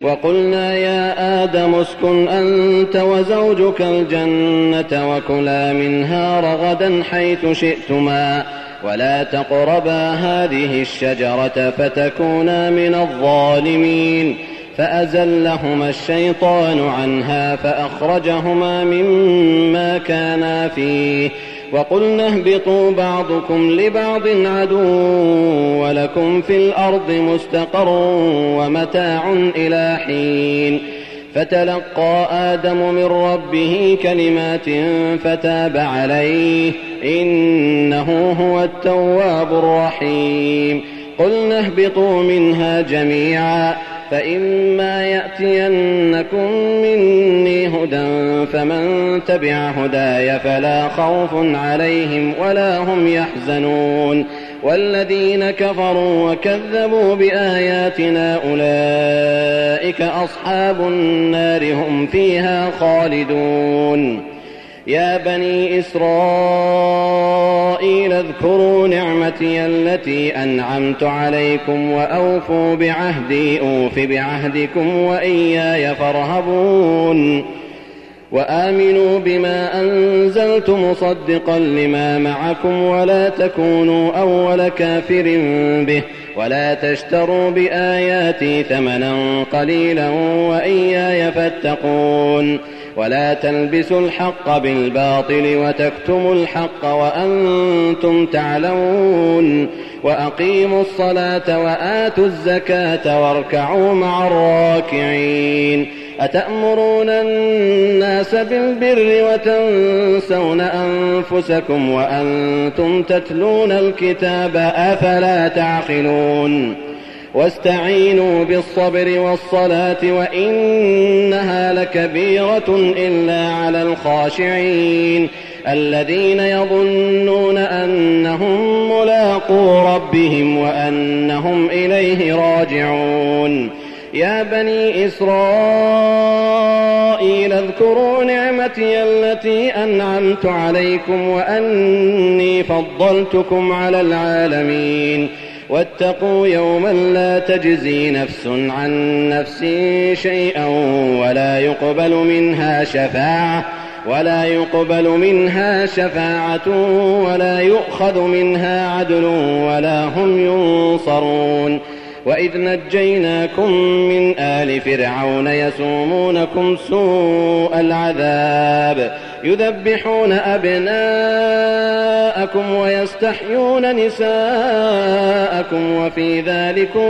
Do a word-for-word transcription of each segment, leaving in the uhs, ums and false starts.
وقلنا يا آدم اسكن أنت وزوجك الجنة وكلا منها رغدا حيث شئتما ولا تقربا هذه الشجرة فتكونا من الظالمين فأزلهما الشيطان عنها فأخرجهما مما كانا فيه وقلنا اهبطوا بعضكم لبعض عدو ولكم في الأرض مستقر ومتاع إلى حين فتلقى آدم من ربه كلمات فتاب عليه إنه هو التواب الرحيم قلنا اهبطوا منها جميعا فإما يأتينكم مني هدى فمن تبع هداي فلا خوف عليهم ولا هم يحزنون والذين كفروا وكذبوا بآياتنا أولئك أصحاب النار هم فيها خالدون يا بني إسرائيل اذكروا نعمتي التي أنعمت عليكم وأوفوا بعهدي أوف بعهدكم وإياي فارهبون وآمنوا بما أنزلت مصدقا لما معكم ولا تكونوا أول كافر به ولا تشتروا بآياتي ثمنا قليلا وإياي فاتقون ولا تلبسوا الحق بالباطل وتكتموا الحق وأنتم تعلمون وأقيموا الصلاة وآتوا الزكاة واركعوا مع الراكعين أتأمرون الناس بالبر وتنسون أنفسكم وأنتم تتلون الكتاب أفلا تعقلون واستعينوا بالصبر والصلاة وإنها لكبيرة إلا على الخاشعين الذين يظنون أنهم ملاقو ربهم وأنهم إليه راجعون يا بني إسرائيل اذكروا نعمتي التي أنعمت عليكم وأني فضلتكم على العالمين واتقوا يوما لا تجزي نفس عن نفس شيئا ولا يقبل منها شفاعة ولا يقبل منها شفاعة ولا يؤخذ منها عدل ولا هم ينصرون وإذ نجيناكم من آل فرعون يسومونكم سوء العذاب يذبحون أبناءكم ويستحيون نساءكم وفي ذلكم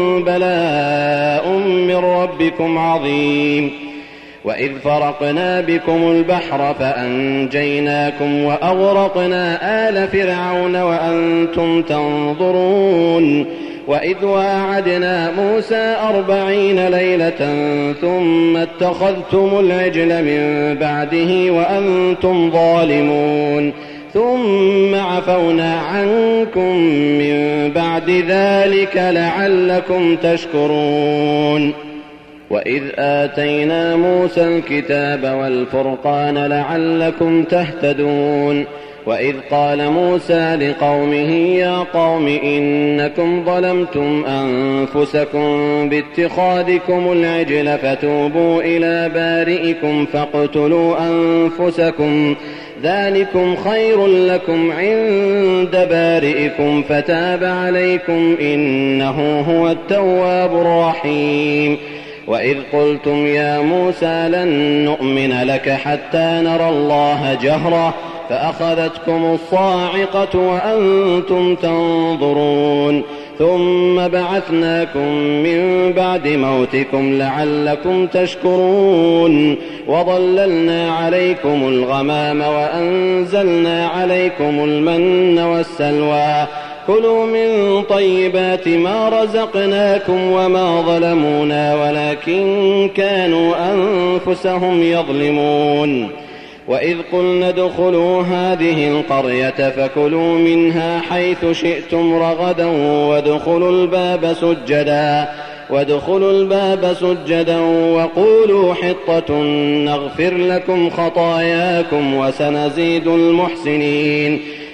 بلاء من ربكم عظيم وإذ فرقنا بكم البحر فأنجيناكم وأغرقنا آل فرعون وأنتم تنظرون وإذ واعدنا موسى أربعين ليلة ثم اتخذتم العجل من بعده وأنتم ظالمون ثم عفونا عنكم من بعد ذلك لعلكم تشكرون وإذ آتينا موسى الكتاب والفرقان لعلكم تهتدون وإذ قال موسى لقومه يا قوم إنكم ظلمتم أنفسكم باتخاذكم العجل فتوبوا إلى بارئكم فاقتلوا أنفسكم ذلكم خير لكم عند بارئكم فتاب عليكم إنه هو التواب الرحيم وإذ قلتم يا موسى لن نؤمن لك حتى نرى الله جهرة فأخذتكم الصاعقة وأنتم تنظرون ثم بعثناكم من بعد موتكم لعلكم تشكرون وظللنا عليكم الغمام وأنزلنا عليكم المن والسلوى كلوا من طيبات ما رزقناكم وما ظلمونا ولكن كانوا أنفسهم يظلمون وإذ قلنا ادخلوا هذه القرية فكلوا منها حيث شئتم رغدا وادخلوا الباب سجدا وادخلوا الباب سجدا وقولوا حطة نغفر لكم خطاياكم وسنزيد المحسنين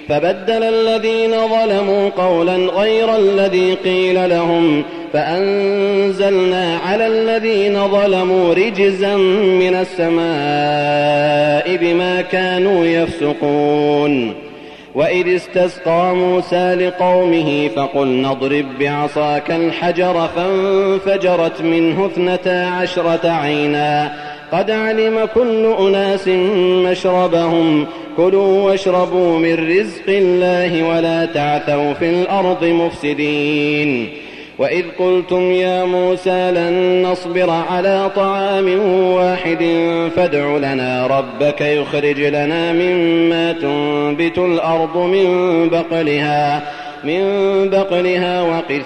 فبدل الذين ظلموا قولا غير الذي قيل لهم فأنزلنا على الذين ظلموا رجزا من السماء بما كانوا يفسقون. وإذ استسقى موسى لقومه فقلنا اضرب بعصاك الحجر فانفجرت منه اثنتا عشرة عينا قد علم كل أناس مشربهم كلوا واشربوا من رزق الله ولا تعثوا في الأرض مفسدين. وإذ قلتم يا موسى لن نصبر على طعام واحد فادع لنا ربك يخرج لنا مما تنبت الأرض من بقلها من بقلها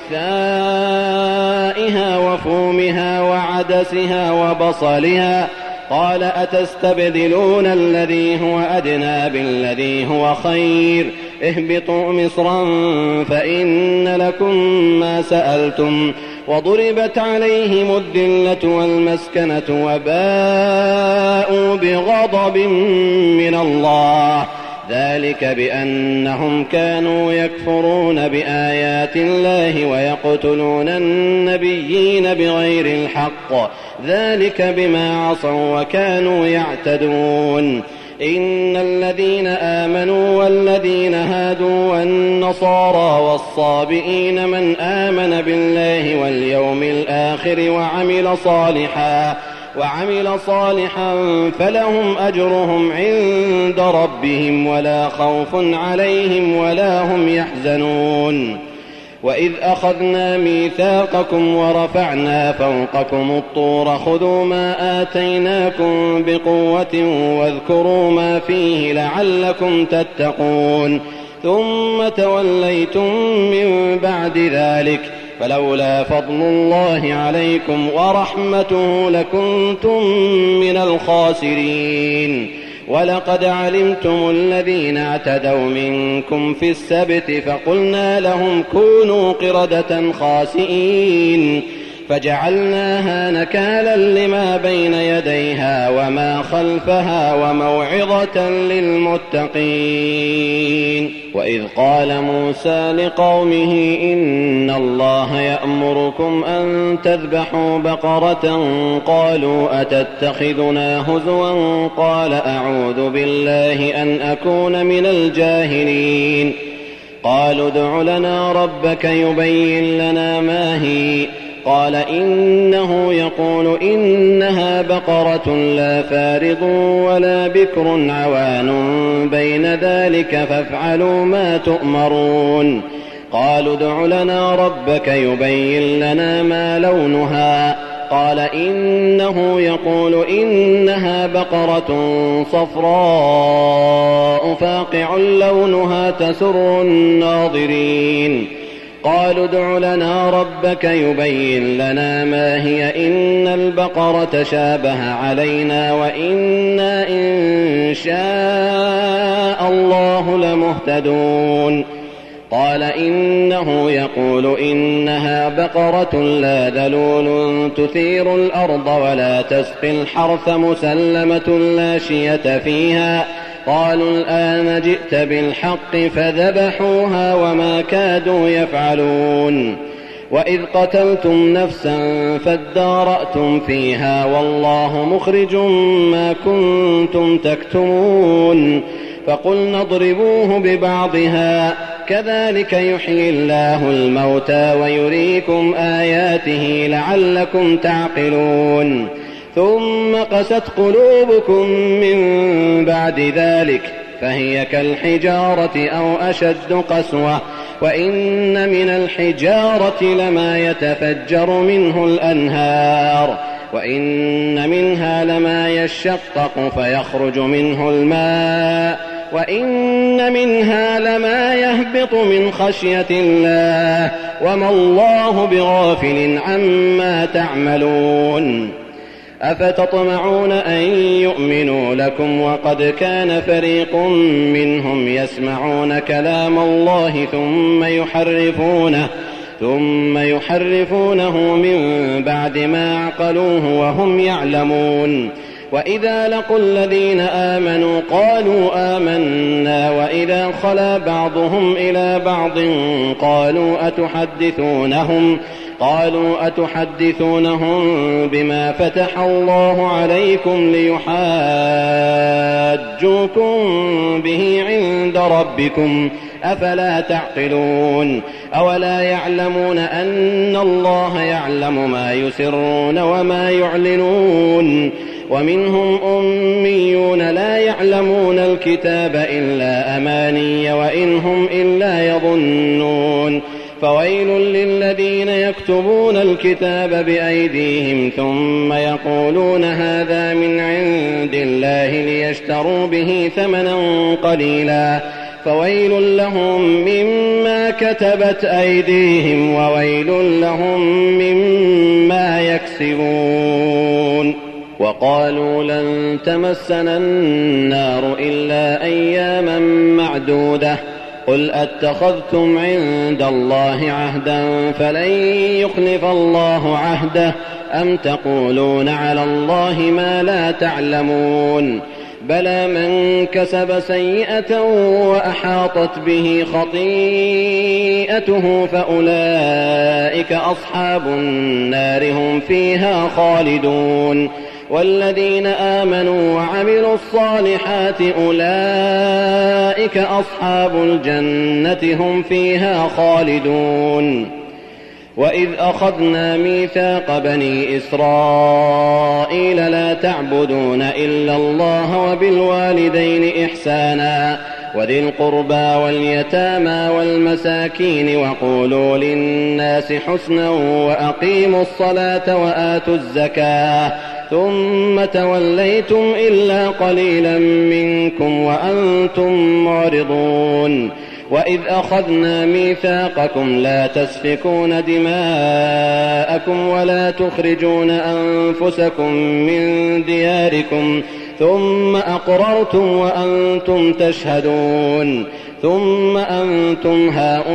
وقثائها وفومها وعدسها وبصلها قال أتستبدلون الذي هو أدنى بالذي هو خير اهبطوا مصرا فإن لكم ما سألتم وضربت عليهم الذلة والمسكنة وباءوا بغضب من الله ذلك بأنهم كانوا يكفرون بآيات الله ويقتلون النبيين بغير الحق ذلك بما عصوا وكانوا يعتدون. إن الذين آمنوا والذين هادوا والنصارى والصابئين من آمن بالله واليوم الآخر وعمل صالحا وعمل صالحا فلهم أجرهم عند ربهم ولا خوف عليهم ولا هم يحزنون. وإذ أخذنا ميثاقكم ورفعنا فوقكم الطور خذوا ما آتيناكم بقوة واذكروا ما فيه لعلكم تتقون ثم توليتم من بعد ذلك فلولا فضل الله عليكم ورحمته لكنتم من الخاسرين. ولقد علمتم الذين اعتدوا منكم في السبت فقلنا لهم كونوا قردة خاسئين فجعلناها نكالا لما بين يديها وما خلفها وموعظة للمتقين. وإذ قال موسى لقومه إن الله يأمركم أن تذبحوا بقرة قالوا أتتخذنا هزوا قال أعوذ بالله أن أكون من الجاهلين. قالوا ادع لنا ربك يبين لنا ما هي قال إنه يقول إنها بقرة لا فارض ولا بكر عوان بين ذلك فافعلوا ما تؤمرون. قالوا ادع لنا ربك يبين لنا ما لونها قال إنه يقول إنها بقرة صفراء فاقع لونها تسر الناظرين. قالوا ادع لنا ربك يبين لنا ما هي إن البقرة شابه علينا وإنا إن شاء الله لمهتدون. قال إنه يقول إنها بقرة لا ذلول تثير الأرض ولا تسقي الحرث مسلمة لا شية فيها. قالوا الآن جئت بالحق فذبحوها وما كادوا يفعلون. وإذ قتلتم نفسا فادارأتم فيها والله مخرج ما كنتم تكتمون. فقلنا اضربوه ببعضها كذلك يحيي الله الموتى ويريكم آياته لعلكم تعقلون. ثم قست قلوبكم من بعد ذلك فهي كالحجارة أو أشد قسوة وإن من الحجارة لما يتفجر منه الأنهار وإن منها لما يشقق فيخرج منه الماء وإن منها لما يهبط من خشية الله وما الله بغافل عما تعملون. أفتطمعون أن يؤمنوا لكم وقد كان فريق منهم يسمعون كلام الله ثم يحرفونه ثم يحرفونه من بعد ما عقلوه وهم يعلمون. وإذا لقوا الذين آمنوا قالوا آمنا وإذا خلا بعضهم إلى بعض قالوا أتحدثونهم قالوا أتحدثونهم بما فتح الله عليكم ليحاجوكم به عند ربكم أفلا تعقلون أولا يعلمون أن الله يعلم ما يسرون وما يعلنون ومنهم أميون لا يعلمون الكتاب إلا أماني وإن هم إلا يظنون فويل للذين يكتبون الكتاب بأيديهم ثم يقولون هذا من عند الله ليشتروا به ثمنا قليلا فويل لهم مما كتبت أيديهم وويل لهم مما يكسبون وقالوا لن تمسنا النار إلا أياما معدودة قل أتخذتم عند الله عهدا فلن يخلف الله عهده أم تقولون على الله ما لا تعلمون بلى من كسب سيئة وأحاطت به خطيئته فأولئك أصحاب النار هم فيها خالدون والذين آمنوا وعملوا الصالحات أولئك أصحاب الجنة هم فيها خالدون وإذ أخذنا ميثاق بني إسرائيل لا تعبدون إلا الله وبالوالدين إحسانا وذي القربى واليتامى والمساكين وقولوا للناس حسنا وأقيموا الصلاة وآتوا الزكاة ثم توليتم إلا قليلا منكم وأنتم معرضون وإذ أخذنا ميثاقكم لا تسفكون دماءكم ولا تخرجون أنفسكم من دياركم ثم أقررتم وأنتم تشهدون ثم أنتم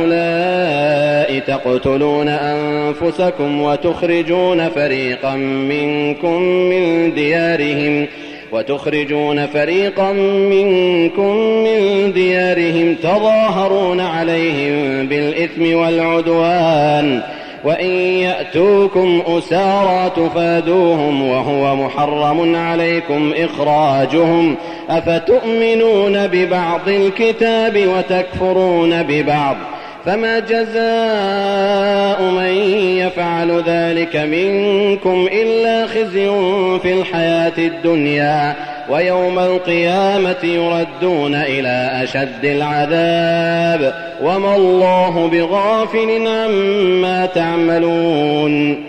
هؤلاء تقتلون أنفسكم وتخرجون فريقا منكم من ديارهم وتخرجون فريقا منكم من ديارهم تظاهرون عليهم بالإثم والعدوان وإن يأتوكم أسارى تفادوهم وهو محرم عليكم إخراجهم أفتؤمنون ببعض الكتاب وتكفرون ببعض فما جزاء من يفعل ذلك منكم إلا خزي في الحياة الدنيا ويوم القيامة يردون إلى أشد العذاب وما الله بغافل عما تعملون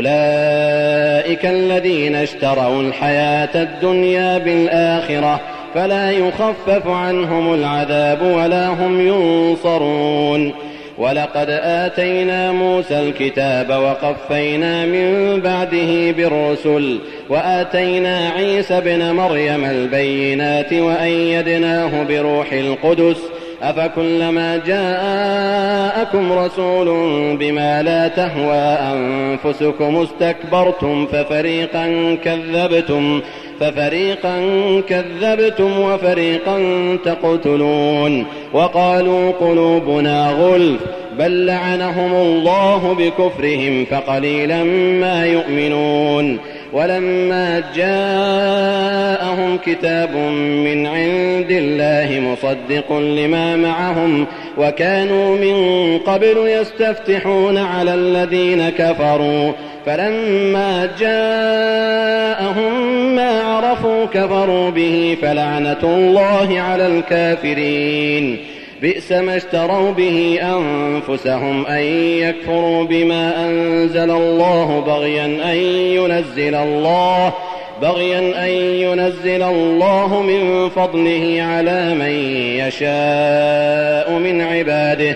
أولئك الذين اشتروا الحياة الدنيا بالآخرة فلا يخفف عنهم العذاب ولا هم ينصرون ولقد آتينا موسى الكتاب وقفينا من بعده بالرسل وآتينا عيسى ابن مريم البينات وأيدناه بروح القدس أفكلما جاءكم رسول بما لا تهوى أنفسكم استكبرتم ففريقا كذبتم ففريقا كذبتم وفريقا تقتلون وقالوا قلوبنا غلف بل لعنهم الله بكفرهم فقليلا ما يؤمنون ولما جاءهم كتاب من عند الله مصدق لما معهم وكانوا من قبل يستفتحون على الذين كفروا فلما جاءهم ما عرفوا كفروا به فلعنة الله على الكافرين بئس ما اشتروا به أنفسهم أن يكفروا بما أنزل الله بغيا أن ينزل الله بغيا أن ينزل الله من فضله على من يشاء من عباده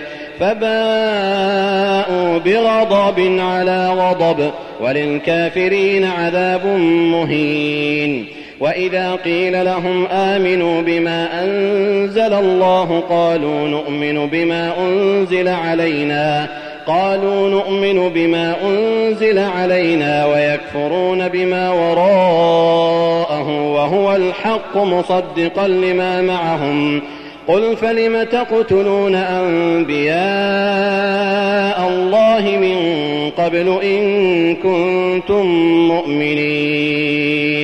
فباءوا بغضب على غضب وللكافرين عذاب مهين وإذا قيل لهم آمنوا بما أنزل الله قالوا نؤمن بما أنزل علينا قالوا نؤمن بما أنزل علينا ويكفرون بما وراءه وهو الحق مصدقا لما معهم قل فلم تقتلون أنبياء الله من قبل إن كنتم مؤمنين